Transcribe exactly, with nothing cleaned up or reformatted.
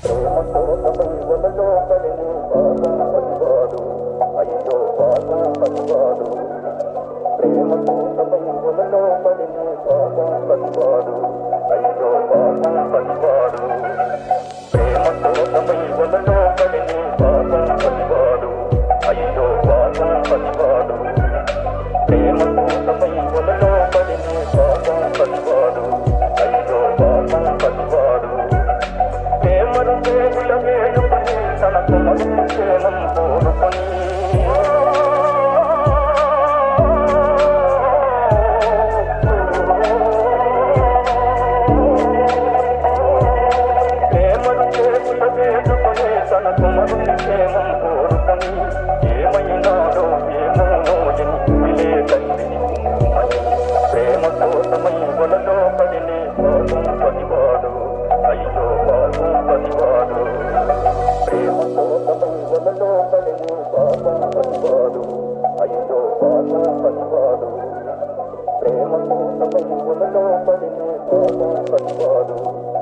ప్రేమతో సమయంలో పడిని పాపం పడివాడు అయ్యో పాపం పడివాడు ప్రేమతో సమయంలో పడిని పాపం పడివాడు అయ్యో పాపం పడివాడు ప్రేమతో సమయంలో పడిని పాపం పడివాడు అయ్యో పాపం పడివాడు ప్రేమతో సమయంలో పడిని పాపం పడివాడు అయ్యో పాపం పడివాడు ప్రేమను దేవుల వేడుకొని తన కుమరు క్షేమం కోరుకొని ప్రేమను దేవుల వేడుకొని తన కుమరు క్షేమం కోరుకొని ఏమైనాడో ఏమో ఎనిమిలే తండ్రిని ప్రేమతో సమయంలో పడిని పాపం పడివాడు అయ్యో పాపం పడివాడు ప్రేమతో సమయంలో పడిని పాపం పడివాడు అయ్యో పాపం పడివాడు ప్రేమతో సమయంలో పడిని పాపం పడివాడు